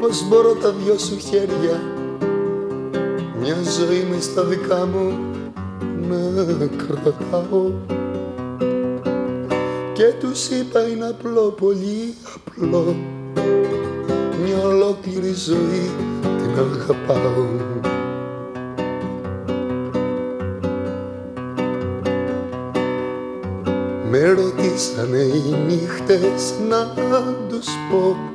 πως μπορώ τα δυο σου χέρια μια ζωή μες στα δικά μου να κρατάω. Και τους είπα είναι απλό, πολύ απλό, μια ολόκληρη ζωή την αγαπάω. Με ρωτήσανε οι νύχτες να τους πω